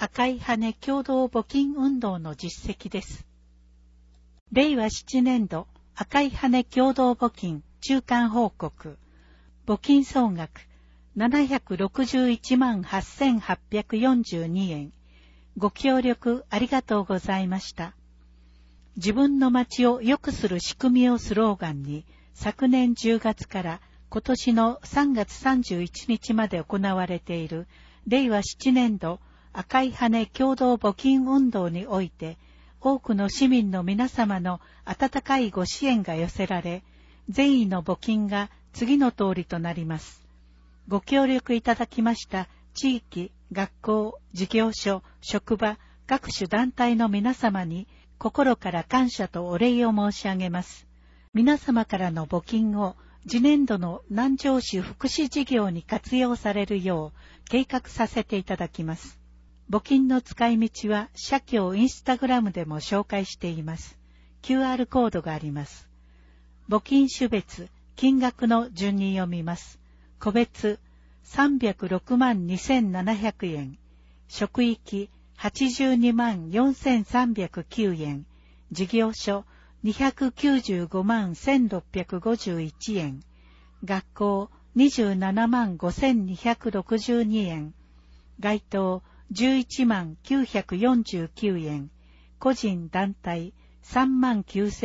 赤い羽共同募金運動の実績です。令和7年度赤い羽共同募金中間報告。募金総額761万8842円。ご協力ありがとうございました。自分の街を良くする仕組みをスローガンに、昨年10月から今年の3月31日まで行われている令和7年度赤い羽共同募金運動において、多くの市民の皆様の温かいご支援が寄せられ、善意の募金が次の通りとなります。ご協力いただきました地域、学校、事業所、職場、各種団体の皆様に心から感謝とお礼を申し上げます。皆様からの募金を次年度の南城市福祉事業に活用されるよう計画させていただきます。募金の使い道は社協インスタグラムでも紹介しています。QR コードがあります。募金種別、金額の順に読みます。個別306万2700円、職域82万4309円、事業所295万1651円、学校27万5262円、街頭11万949円、個人団体3万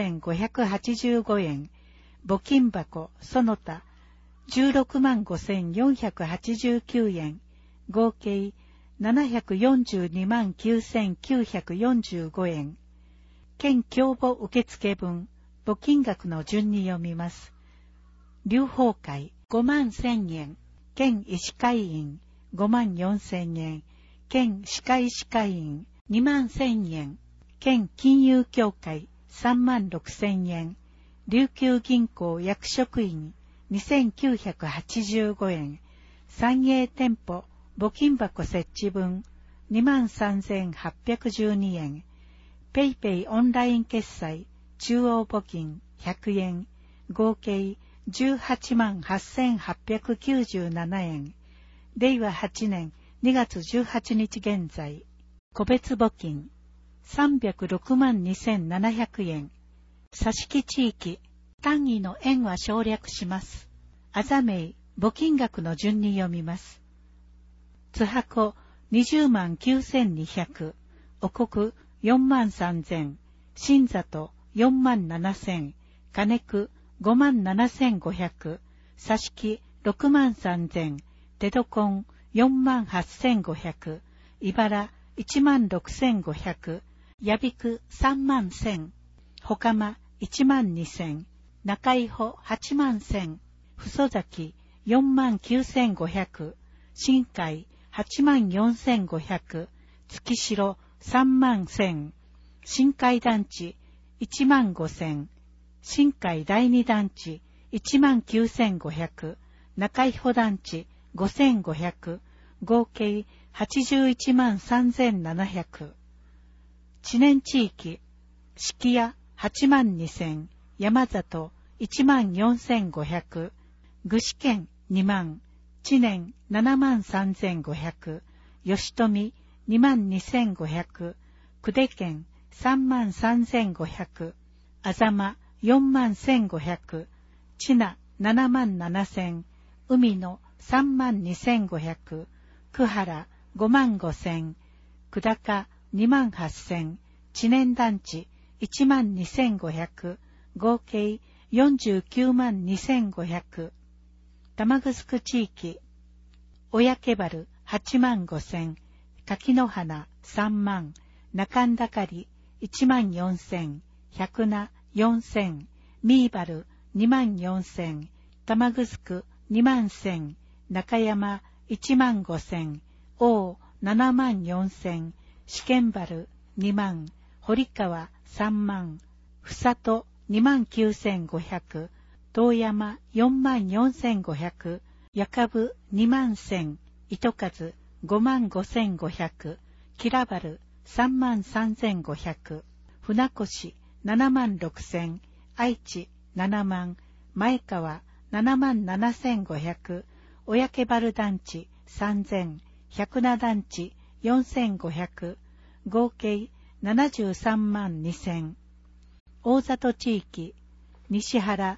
9585円、募金箱その他16万5489円、合計742万9945円。県共募受付分、募金額の順に読みます。流芳会5万1000円、県医師会員5万4000円、県歯科医師会員2万1000円、県金融協会3万6000円、琉球銀行役職員2985円、三栄店舗募金箱設置分23,812円、ペイペイオンライン決済中央募金100円、合計18万8897円、令和8年2月18日現在、個別募金306万2700円、佐敷地域単位の円は省略します。あざめい、募金額の順に読みます。津箱20万9200、お国4万3000、新里4万7000、金久5万7500、佐敷6万3000、手戸根4万8500、茨1万6500、やびく3万1000、ほかま1万2000、中井穂8万1000、ふ崎4万9500、新海8万4500、月城3万1000、新海団地1万5000、新海第二団地1万9500、中井穂団地5500、合計81万3700。知念地域、敷屋8万2000、山里1万4500、具志堅2万、知念7万3500、吉富2万2500、久手県3万3500、あざま4万1500、知名7万7000、海野3万2500、久原5万5000、久高2万8000、知念団地1万2500、合計49万2500。玉城地域、親毛原8万5000、柿の花3万、中んだかり1万4000、百名4000、ミーバル2万4000、玉城2万1000、中山1万5000、王7万4000、試験原2万、堀川3万、ふさと2万9500、遠山4万4500、やかぶ2万1000、糸数5万5500、キラバル3万3500、船越7万6000、愛知7万、前川7万7500、親毛原団地3000、百名団地 4500、合計73万2000。大里地域、西原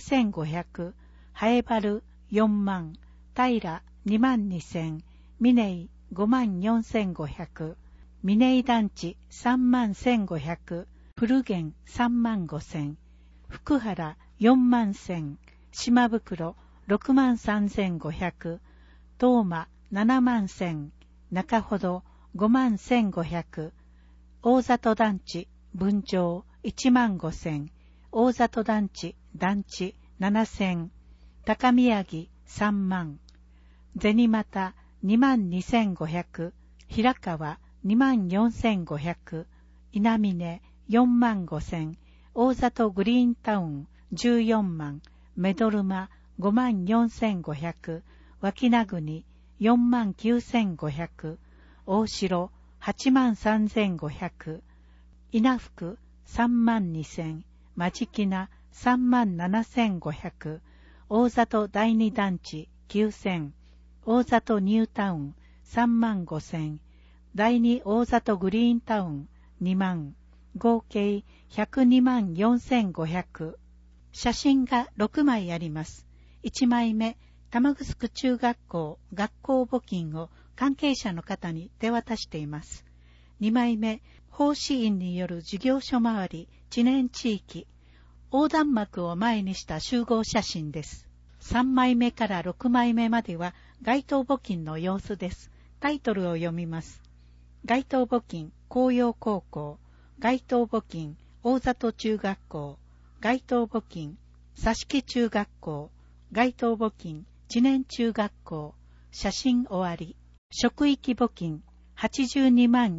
9500、南原4万、平2万2000、峰井5万4500、峰井団地3万1500、古源3万5000、福原4万1000、島袋6万3500、東馬7万1000、中ほど5万1500、大里団地分譲1万5000、大里団地団地7000、高宮城3万、銭又2万2500、平川2万4500、稲峰4万5000、大里グリーンタウン14万、目取馬5万4500、脇名国4万9500、大城8万3500、稲福3万2000、間近名3万7500、大里第二団地9000、大里ニュータウン3万5000、第二大里グリーンタウン2万、合計102万4500。写真が6枚あります。1枚目、玉城中学校学校募金を関係者の方に手渡しています。2枚目、奉仕員による事業所回り知念地域、横断幕を前にした集合写真です。3枚目から6枚目までは街頭募金の様子です。タイトルを読みます。街頭募金紅葉高校、街頭募金大里中学校、街頭募金佐敷中学校、街頭募金知念中学校。写真終わり。職域募金82万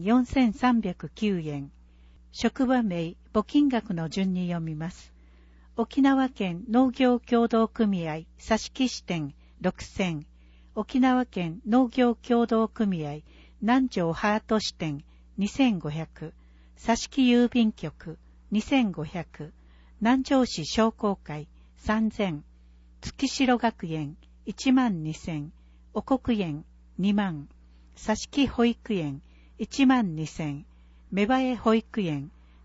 4309円。職場名、募金額の順に読みます。沖縄県農業協同組合佐敷支店6000、沖縄県農業協同組合南城ハート支店2500、佐敷郵便局2500、南城市商工会3000、月城学園1万2000、お国園2万、佐敷保育園1万2000、芽生え保育園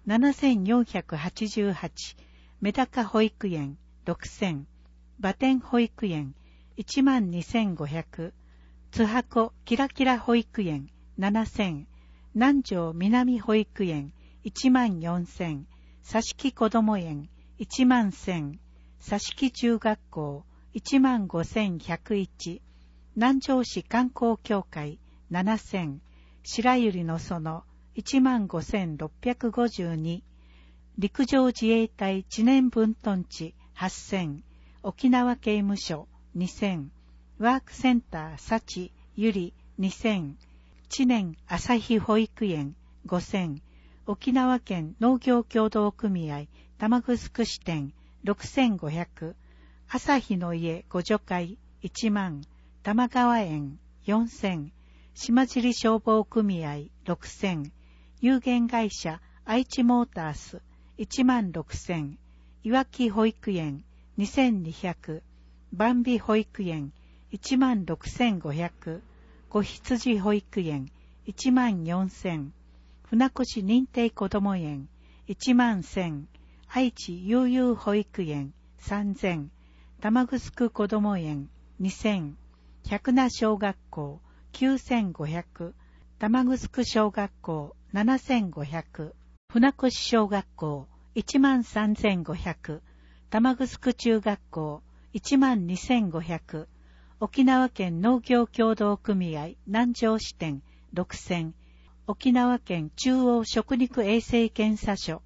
7488、メダカ保育園6000、馬天保育園1万2500、津箱キラキラ保育園7000、南城南保育園1万4000、佐敷こども園1万1000、佐敷中学校1万5101、南城市観光協会7000、白百合の園1万5652、陸上自衛隊知念分屯地8000、沖縄刑務所2000、ワークセンター幸ゆり2000、知念朝日保育園5000、沖縄県農業協同組合玉城支店6500、朝日の家互助会1万、玉川園4000、島尻消防組合6000、有限会社愛知モータース1万6000、いわき保育園2200、万美保育園1万6500、子羊保育園1万4000、船越認定こども園1万1000、愛知悠々保育園3000、玉城こども園2000、百名小学校9500、玉城小学校7500、船越小学校1万3500、玉城中学校1万2500、沖縄県農業協同組合南城支店6000、沖縄県中央食肉衛生検査所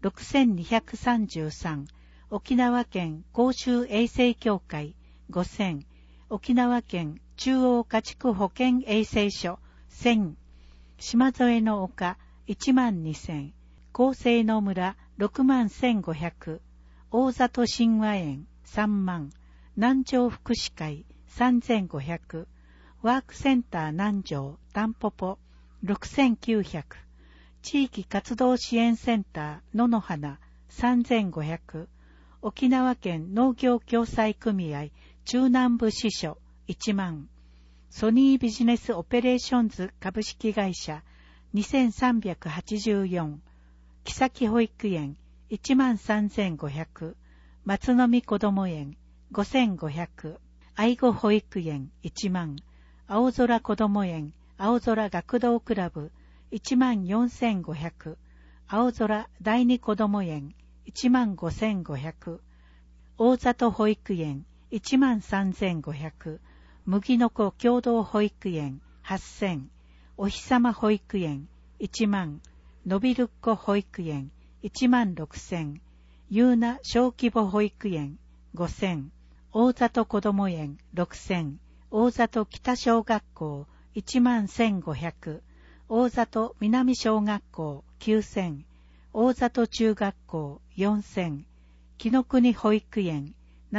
6233、沖縄県公衆衛生協会5000、沖縄県中央家畜保健衛生所1000、島添の丘1万2000、厚生の村6万1500、大里神話園3万、南城福祉会3500、ワークセンター南城タンポポ6900、地域活動支援センター野の花3500、沖縄県農業共済組合中南部支所1万、 ソニービジネスオペレーションズ株式会社2384、木崎保育園13500、松の実こども園5500、愛護保育園1万、青空こども園青空学童クラブ14500、青空第二こども園15500、大里保育園13500、麦の子共同保育園8000、お日様保育園1万、のびるっこ保育園16000、ゆうな小規模保育園5000、大里こども園6000、大里北小学校11500、大里南小学校9000、大里中学校4000、紀の国保育園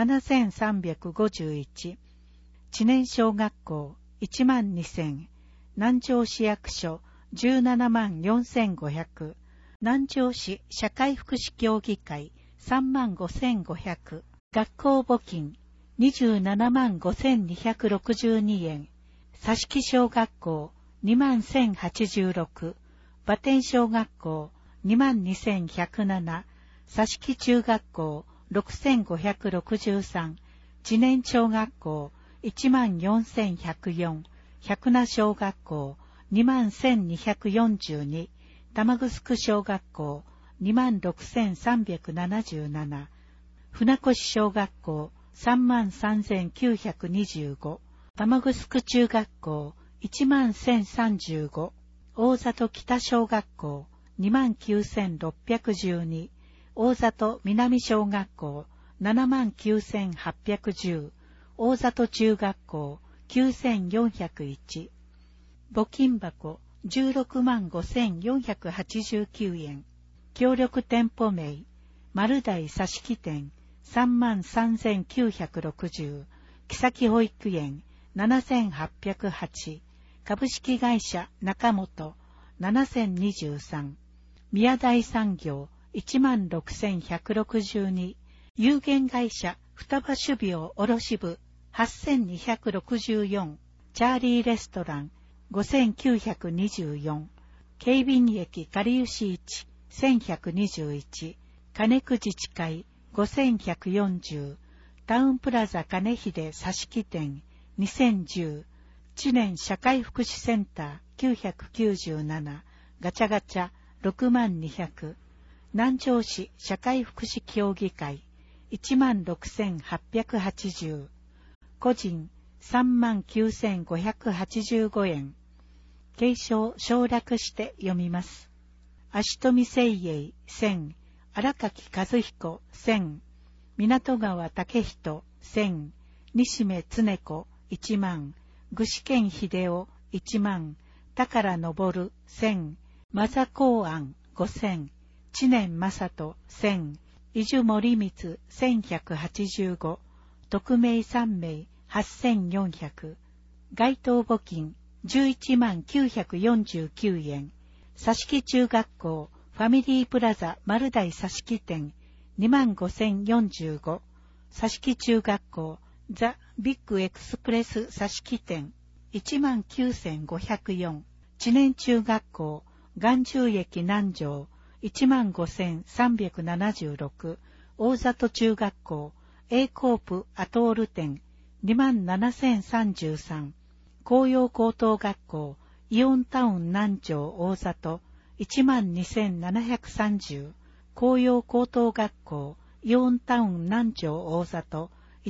7351、知念小学校12000、南城市役所174500、南城市社会福祉協議会35500、学校募金275,262円、佐敷小学校21,086、馬天小学校22,107、佐敷中学校6,563、知念小学校14,104、百名小学校21,242、玉城小学校26,377、船越小学校33,925、玉城中学校11,035、大里北小学校29,612、大里南小学校79,810、大里中学校9,401、募金箱165,489円、協力店舗名、丸大佐敷店33,960、木崎保育園7,808、株式会社中本7,023、宮台産業16,162、有限会社双葉種苗卸部8,264、チャーリーレストラン5,924、警備員駅かりゆし市1,121、金久自治会5,140、タウンプラザ金秀佐敷店2010、知念社会福祉センター997、ガチャガチャ6200、南城市社会福祉協議会16,880、個人39,585円。継承省略して読みます。足富誠英1000、荒垣和彦1000、港川武人1000、西目常子1万、具志堅秀夫1万、宝昇1000、マザ公安5000、知念正人1000、伊豆森光1185、匿名3名8400、該当募金119,949円、佐敷中学校ファミリープラザ丸大佐敷店25,045、佐敷中学校ザ・ビッグエクスプレス佐敷店19,504、知念中学校眼中駅南城15,376、大里中学校 A コープアトール店27,033、紅葉高等学校イオンタウン南城大里12,730、紅葉高等学校イオンタウン南城大里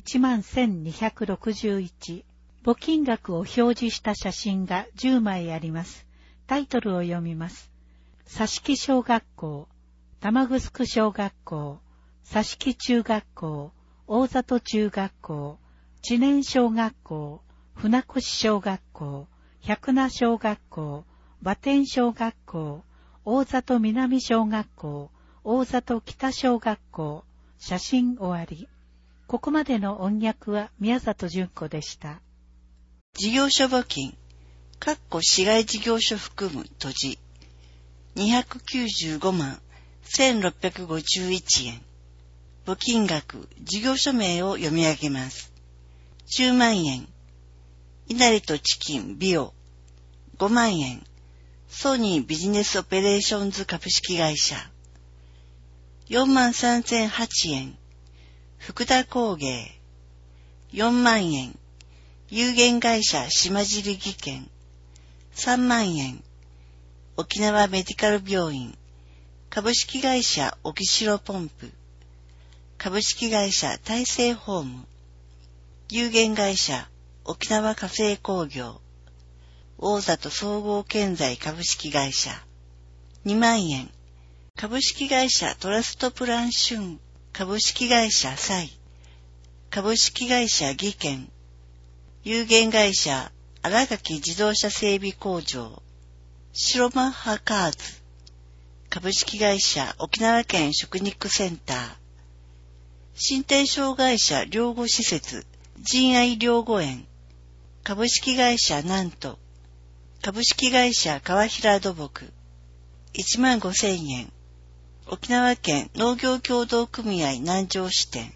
11,261、募金額を表示した写真が10枚あります。タイトルを読みます。佐敷小学校、玉城小学校、佐敷中学校、大里中学校、知念小学校、船越小学校、百名小学校、馬天小学校、大里南小学校、大里北小学校、写真終わり。ここまでの音訳は宮里純子でした。 事業所募金、市街事業所含む土地、295万1,651円。募金額、事業所名を読み上げます。10万円。 稲荷とチキンビオ5万円。ソニービジネスオペレーションズ株式会社43,008円。福田工芸4万円。有限会社島尻技研3万円。沖縄メディカル病院株式会社沖城ポンプ株式会社大成ホーム有限会社沖縄化成工業大里総合建材株式会社2万円。株式会社トラストプランシュン株式会社サイ株式会社技研有限会社荒垣自動車整備工場白マッハカーズ株式会社沖縄県食肉センター身体障害者療護施設仁愛療護園株式会社南都株式会社川平土木15,000円。沖縄県農業協同組合南城支店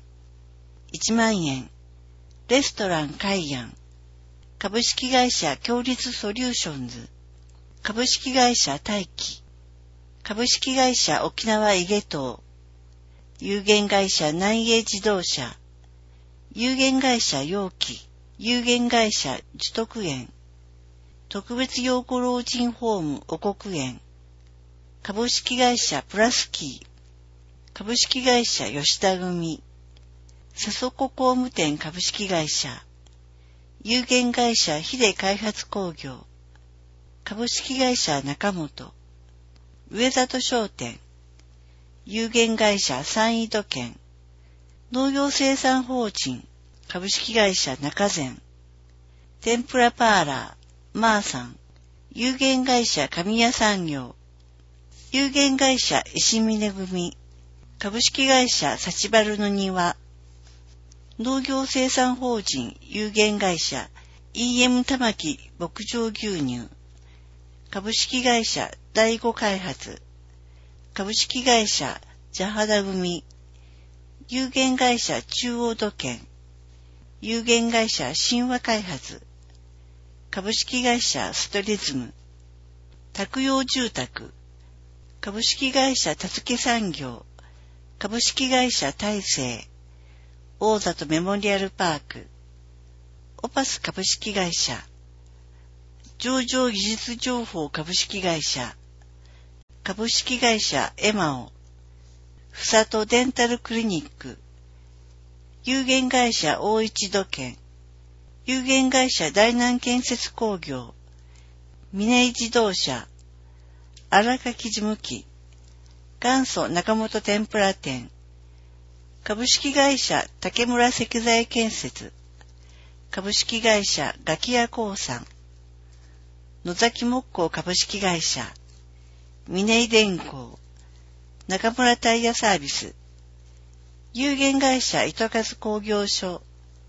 1万円。レストラン海安株式会社強立ソリューションズ株式会社大気株式会社沖縄井下島有限会社南栄自動車有限会社陽気有限会社樹徳園特別養護老人ホームお国園株式会社プラスキー株式会社吉田組瀬底工務店株式会社有限会社秀開発工業株式会社中本上里商店有限会社山陰土建農業生産法人株式会社中前天ぷらパーラーマーさん有限会社神谷産業有限会社石峰組株式会社幸原の庭農業生産法人有限会社 EM 玉木牧場牛乳株式会社第五開発株式会社ジャハダ組有限会社中央土建有限会社神話開発株式会社ストリズム宅用住宅株式会社たつけ産業株式会社大成大里メモリアルパークオパス株式会社上場技術情報株式会社株式会社エマオふさとデンタルクリニック有限会社大一土建有限会社大南建設工業峰井自動車荒垣事務機元祖中本天ぷら店株式会社竹村石材建設株式会社ガキヤ興産野崎木工株式会社峰井電工中村タイヤサービス有限会社糸数工業所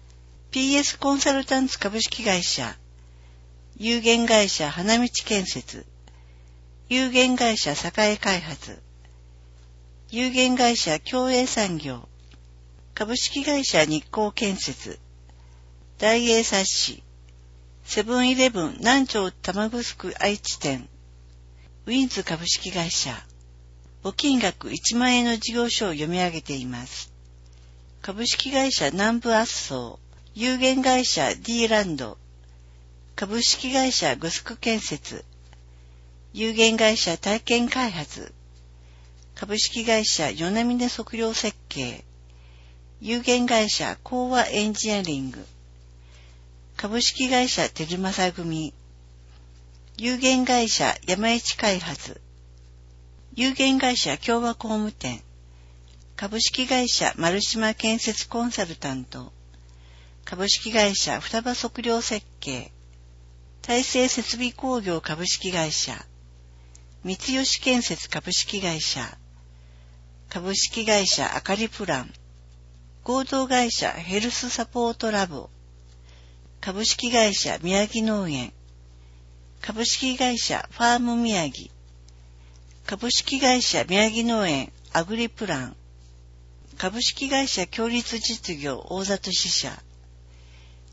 PS コンサルタンツ株式会社有限会社花道建設有限会社栄開発有限会社共栄産業株式会社日光建設大英冊子セブンイレブン南町玉城愛知店ウィンズ株式会社募金額1万円の事業所を読み上げています。株式会社南部圧送有限会社 D ランド株式会社グスク建設有限会社体験開発株式会社与那嶺測量設計有限会社講和エンジニアリング株式会社テルマサ組有限会社山一開発有限会社共和工務店株式会社丸島建設コンサルタント株式会社双葉測量設計大成設備工業株式会社三吉建設株式会社株式会社あかりプラン合同会社ヘルスサポートラボ株式会社宮城農園株式会社ファーム宮城株式会社宮城農園アグリプラン株式会社共立実業大里支社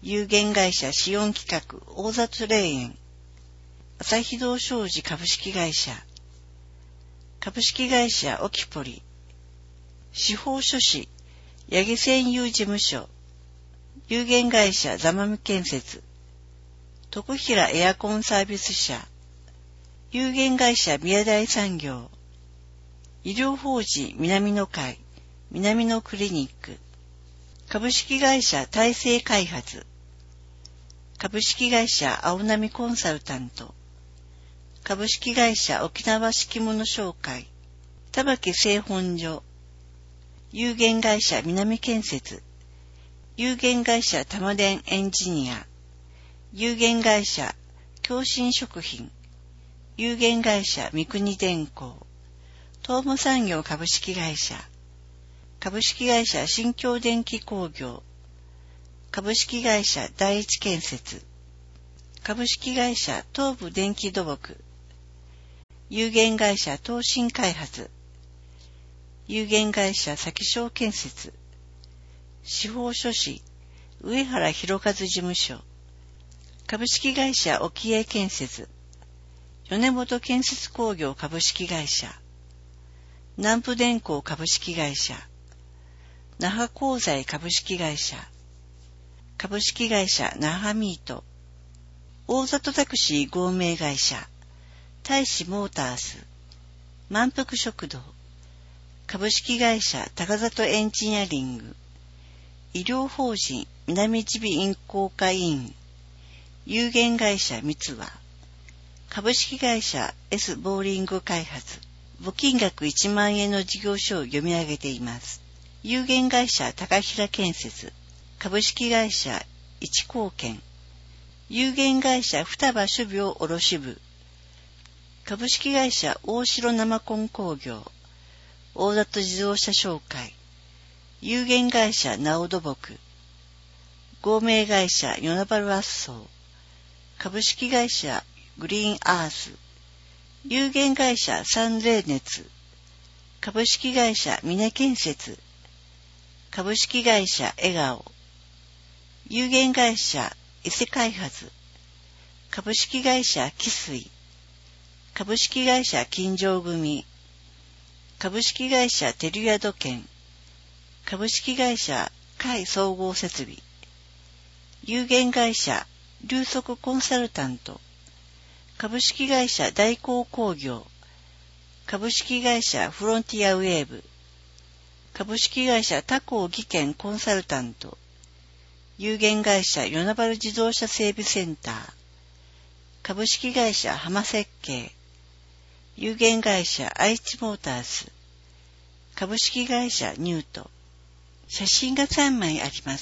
有限会社シオン企画大里霊園、朝日堂商事株式会社、株式会社オキポリ、司法書士、八木占有事務所、有限会社ザマミ建設、徳平エアコンサービス社、有限会社宮台産業、医療法人南の会、南のクリニック、株式会社大成開発、株式会社青波コンサルタント、株式会社沖縄敷物商会、玉木製本所、有限会社南建設、有限会社玉電エンジニア、有限会社共振食品、有限会社三国電工、東武産業株式会社、株式会社新京電機工業、株式会社第一建設、株式会社東武電気土木、有限会社東進開発、有限会社先商建設、司法書士上原博和事務所、株式会社沖江建設、米本建設工業株式会社、南部電工株式会社、那覇鋼材株式会社、株式会社那覇ミート、大里タクシー合名会社、大使モータース、満腹食堂、株式会社高里エンジニアリング、医療法人南耳鼻咽喉科医院、有限会社三和、株式会社 S ボーリング開発、募金額1万円の事業所を読み上げています。有限会社高平建設、株式会社一高建、有限会社双葉種苗卸部、株式会社大城生コン工業、大里自動車商会、有限会社直土木、合名会社与那原圧送、株式会社グリーンアース、有限会社三霊熱、株式会社峰建設、株式会社笑顔、有限会社伊勢開発、株式会社汽水、株式会社金城組、株式会社テルヤ土建、株式会社海総合設備、有限会社流速コンサルタント、株式会社大光工業、株式会社フロンティアウェーブ、株式会社他行技研コンサルタント、有限会社与那原自動車整備センター、株式会社浜設計、有限会社愛知モータース、株式会社ニュート。写真が3枚あります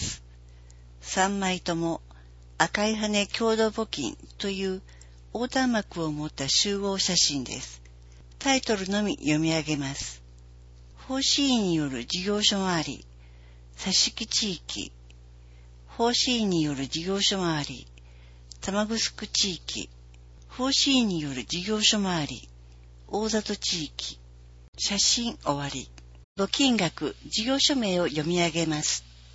。3枚とも赤い羽共同募金という横断幕を持った集合写真です。タイトルのみ読み上げます。奉仕員による事業所回り、佐敷地域。奉仕員による事業所回り、玉城地域。奉仕員による事業所回り、大里地域。写真終わり。募金額、事業所名を読み上げます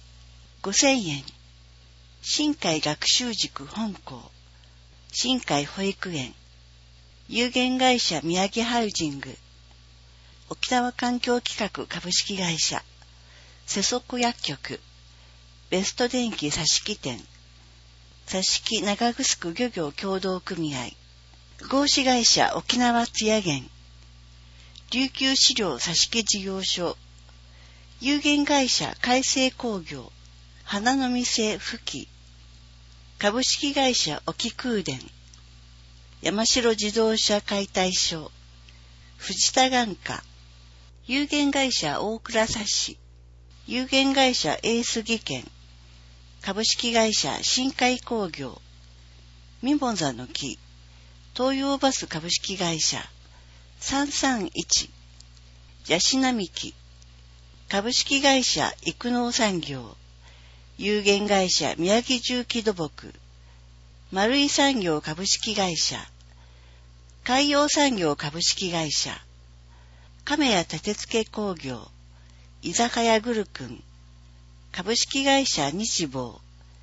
。5000円。新海学習塾本校。新海保育園。有限会社宮城ハウジング。沖縄環境企画株式会社。瀬底薬局。ベスト電機佐敷店。佐敷長城漁業協同組合。合資会社沖縄津屋源。琉球資料佐敷事業所。有限会社海星工業。花の店富木。株式会社沖空電。山城自動車解体所。藤田眼科。有限会社大倉冊子。有限会社エース技研。株式会社新海工業。ミモザの木。東洋バス株式会社。331。ヤシ並木。株式会社育農産業。有限会社宮城重機土木。丸井産業株式会社。海洋産業株式会社。亀屋立付工業。居酒屋グルクン。株式会社日坊。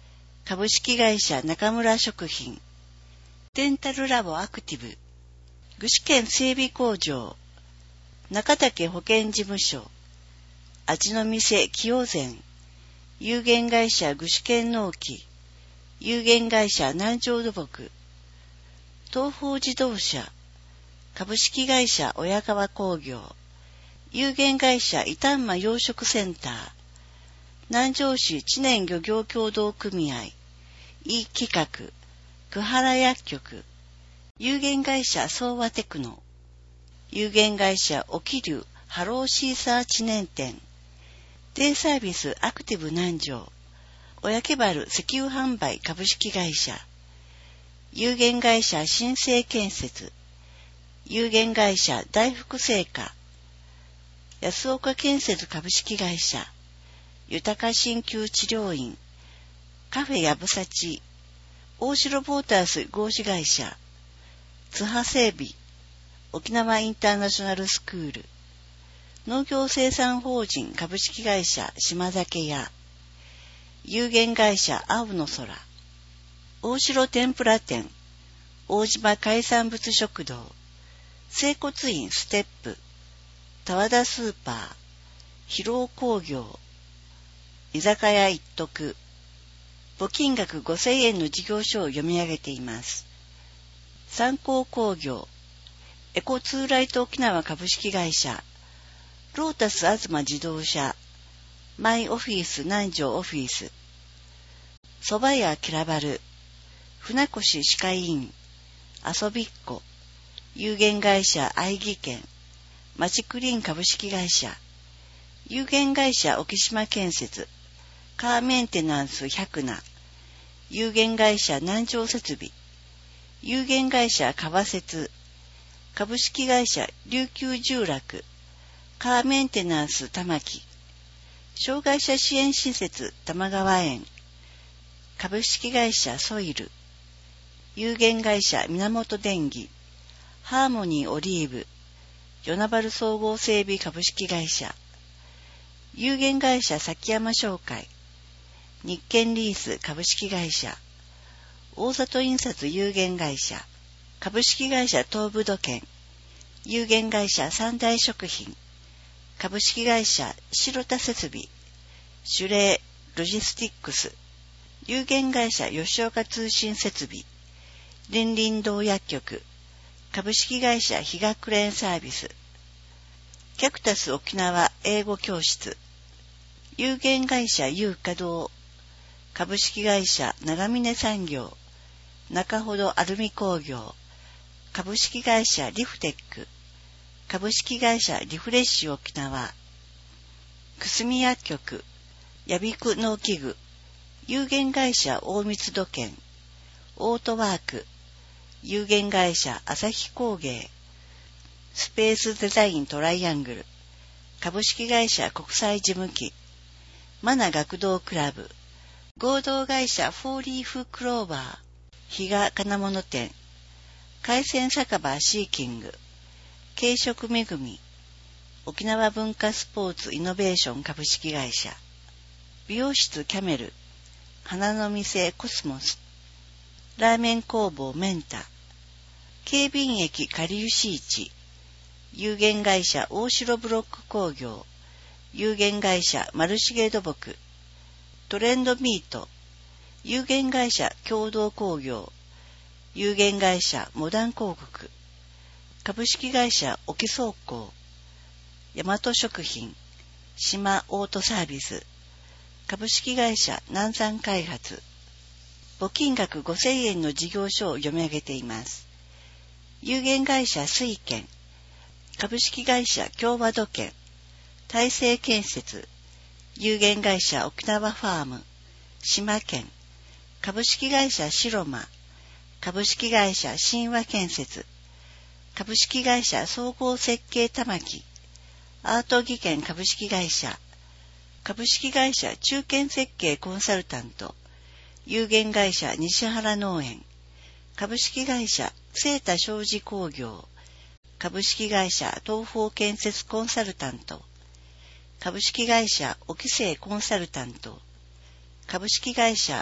株式会社中村食品、デンタルラボアクティブ、具志堅整備工場、中竹保健事務所、味の店清善、有限会社具志堅農機、有限会社南城土木、東方自動車、株式会社親川工業、有限会社伊丹間養殖センター、南城市知念漁業協同組合、E企画、久原薬局、有限会社総和テクノ、有限会社沖流ハローシーサー知念店、デイサービスアクティブ南城、小焼原石油販売株式会社、有限会社新生建設、有限会社大福製菓、安岡建設株式会社、豊か鍼灸治療院、カフェやぶさち、大城ボータース合資会社、津波整備、沖縄インターナショナルスクール、農業生産法人株式会社島酒屋、有限会社青の空、大城天ぷら店、大島海産物食堂、整骨院ステップ、田和田スーパー、広尾工業、居酒屋一徳、募金額5000円の事業所を読み上げています。三幸工業、エコツーライト沖縄株式会社、ロータス東自動車、マイオフィス南城オフィス、蕎麦屋キラバル、船越歯科医院、遊びっこ、有限会社愛義県、まちクリーン株式会社、有限会社沖島建設、カーメンテナンス百名、有限会社南城設備、有限会社川設、株式会社琉球住楽、カーメンテナンス玉木、障害者支援施設玉川園、株式会社ソイル、有限会社源電機、ハーモニーオリーブ、与那原総合整備株式会社、有限会社崎山商会、日建リース株式会社、大里印刷有限会社、株式会社東武土建、有限会社三大食品、株式会社白田設備、シュレーロジスティックス、有限会社吉岡通信設備、林林堂薬局、株式会社日がクレーンサービス、キャクタス沖縄英語教室、有限会社有華堂、株式会社長峰産業、中ほどアルミ工業、株式会社リフテック、株式会社リフレッシュ沖縄、くすみ薬局、やびく農機具、有限会社大光土建、オートワーク、有限会社朝日工芸、スペースデザイントライアングル、株式会社国際事務機、マナ学童クラブ、合同会社フォーリーフクローバー、比嘉金物店、海鮮酒場シーキング、軽食めぐみ、沖縄文化スポーツイノベーション株式会社、美容室キャメル、花の店コスモス、ラーメン工房メンタ、警備員駅かりゆし市、有限会社大城ブロック工業、有限会社丸重土木、トレンドミート、有限会社共同工業、有限会社モダン広告、株式会社沖倉庫、大和食品、島オートサービス、株式会社南山開発、募金額5000円の事業所を読み上げています。有限会社水建、株式会社共和土建、大成建設、有限会社沖縄ファーム、島建、株式会社白間、株式会社神話建設、株式会社総合設計玉木、アート技研株式会社、株式会社中堅設計コンサルタント、有限会社西原農園、株式会社清田商事工業、株式会社東方建設コンサルタント、株式会社沖西コンサルタント、株式会社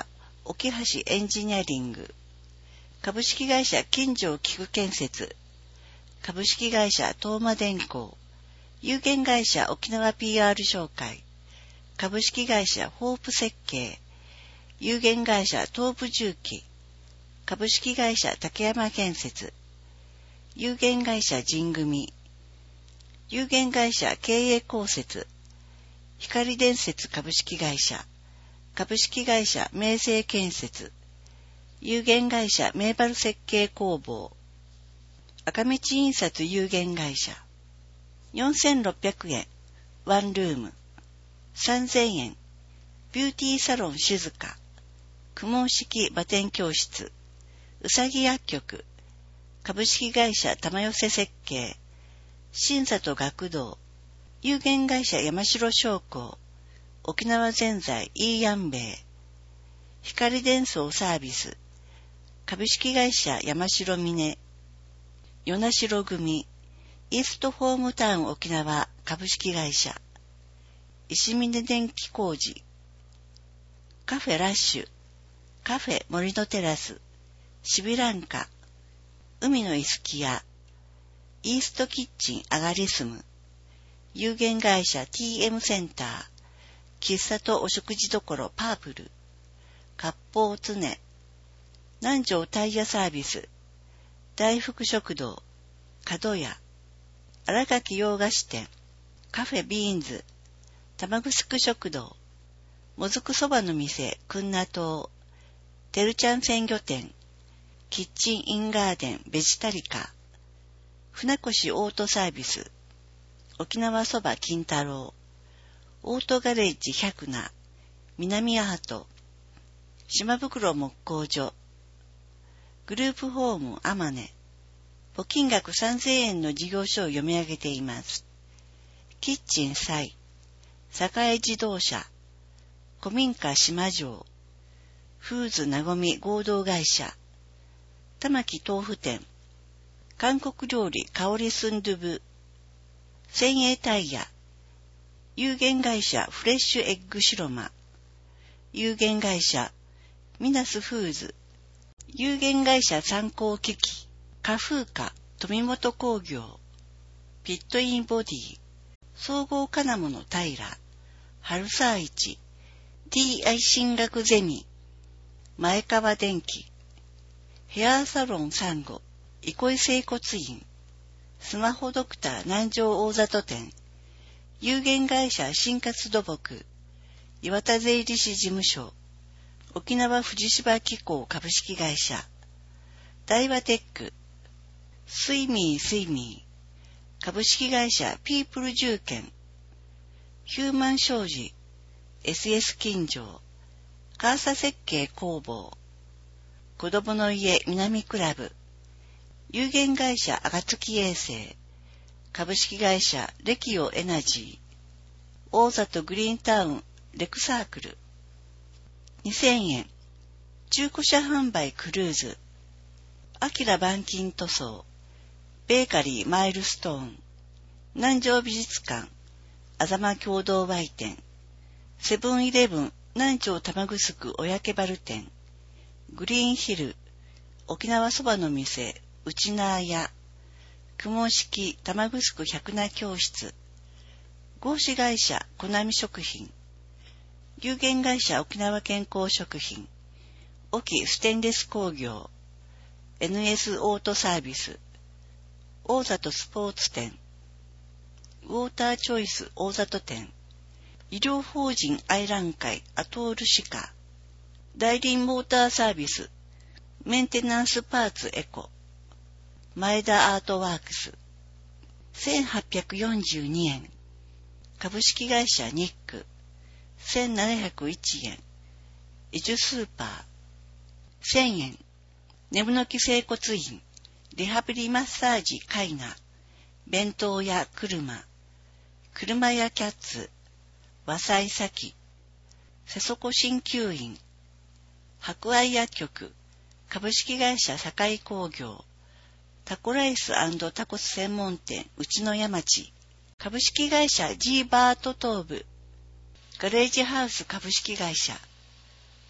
沖橋エンジニアリング、株式会社金城菊建設、株式会社東馬電工、有限会社沖縄 PR 商会、株式会社ホープ設計、有限会社東部重機、株式会社竹山建設、有限会社神組、有限会社経営公設、光電設株式会社、株式会社明星建設、有限会社メーバル設計工房、赤道印刷有限会社、4600円、ワンルーム、3000円、ビューティーサロン静か、公文式馬天教室、うさぎ薬局、株式会社玉寄せ設計、新里学童、有限会社山城商工、沖縄ぜんざいイーヤンベイ、光伝送サービス、株式会社山城峰、与那城組、イーストホームタウン沖縄株式会社、石峰電気工事、カフェラッシュ、カフェ森のテラス、シビランカ、海のイスキヤ、イーストキッチンアガリスム、有限会社 TM センター、喫茶とお食事処パープル、割烹常、南城タイヤサービス、大福食堂、角屋、荒垣洋菓子店、カフェビーンズ、玉城食堂、もずくそばの店、くんな島、てるちゃん鮮魚店、キッチンインガーデンベジタリカ、船越オートサービス、沖縄そば金太郎、オートガレッジ百名、南アート、島袋木工所、グループホームアマネ、募金額3000円の事業所を読み上げています。キッチンサイ、栄自動車、古民家島城、フーズなごみ合同会社、玉木豆腐店、韓国料理香りスンドゥブ、先鋭タイヤ、有限会社フレッシュエッグシロマ、有限会社ミナスフーズ、有限会社参考機器、カフーカ富本工業、ピットインボディ、総合金物平、春沢市、DI 進学ゼミ、前川電機、ヘアサロンサンゴ、憩い整骨院、スマホドクター南城大里店、有限会社新活土木、岩田税理士事務所、沖縄富士芝機構株式会社、大和テック、スイミー、株式会社ピープル住建、ヒューマン商事、SS 金城、カーサ設計工房、子供の家南クラブ、有限会社暁衛星、株式会社レキオエナジー、大里グリーンタウンレクサークル、2000円、中古車販売クルーズ、アキラ板金塗装、ベーカリーマイルストーン、南城美術館、あざま共同売店、セブンイレブン南城玉城おやけバル店、グリーンヒル、沖縄そばの店、内縄屋、雲式玉城百名教室、合資会社コナミ食品、有限会社沖縄健康食品、沖ステンレス工業、NS オートサービス、大里スポーツ店、ウォーターチョイス大里店、医療法人愛覧会アトールシカ、大輪モーターサービス、メンテナンスパーツエコ、前田アートワークス、1842円、株式会社ニック、1701円、イジュスーパー、1000円、眠の木整骨院、リハビリマッサージカイナ、弁当屋車、車屋キャッツ、和裁先、瀬底鍼灸院、博愛薬局、株式会社堺工業、タコライス&タコス専門店内野谷町、株式会社 G バート東部、ガレージハウス株式会社、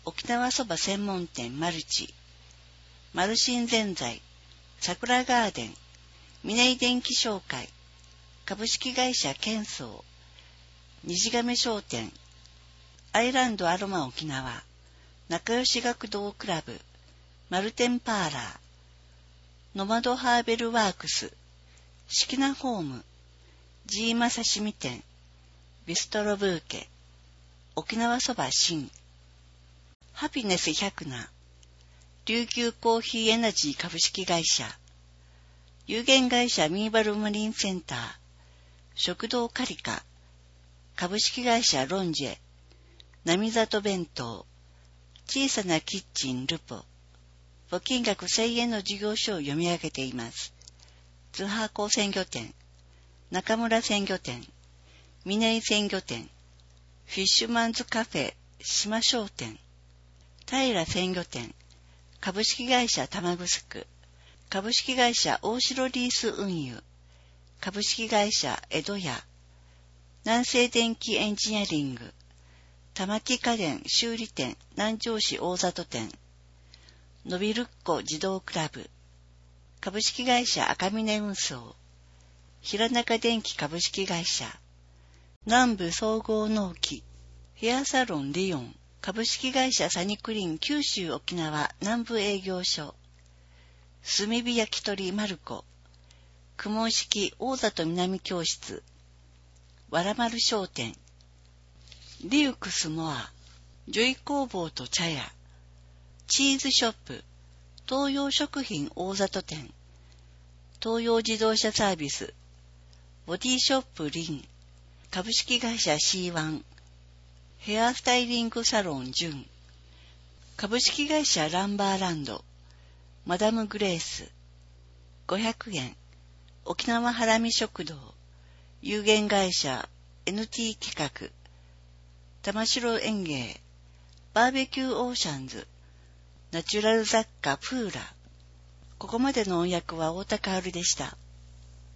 沖縄そば専門店マルチ、マルシンぜんざい、桜ガーデン、峰井電機商会、株式会社ケンソー、虹亀商店、アイランドアロマ沖縄、仲良し学童クラブ、マルテンパーラー、ノマドハーベルワークス、シキナホーム、ジーマ刺身店、ビストロブーケ、沖縄そば新、ハピネス100な、琉球コーヒーエナジー株式会社、有限会社ミーバルマリンセンター、食堂カリカ、株式会社ロンジェ、波里弁当、小さなキッチンルポ、募金額1000円の事業所を読み上げています。津波港鮮魚店、中村鮮魚店、峰井鮮魚店、フィッシュマンズカフェ島商店、平鮮魚店、株式会社玉城、株式会社大城リース運輸、株式会社江戸屋、南西電機エンジニアリング、玉木家電修理店南城市大里店、のびるっこ児童クラブ、株式会社赤峰運送、平中電機株式会社、南部総合農機、ヘアサロンリオン、株式会社サニクリン九州沖縄南部営業所、炭火焼き鳥マルコ、雲式大里南教室、わらまる商店、リウクスモア、ジョイ工房と茶屋、チーズショップ、東洋食品大里店、東洋自動車サービス、ボディショップリン、株式会社 C1、ヘアスタイリングサロンジュン、株式会社ランバーランド、マダムグレース、500円、沖縄ハラミ食堂、有限会社 NT 企画、玉城園芸、バーベキューオーシャンズ、ナチュラル雑貨プーラ。ここまでの音訳は大高春でした。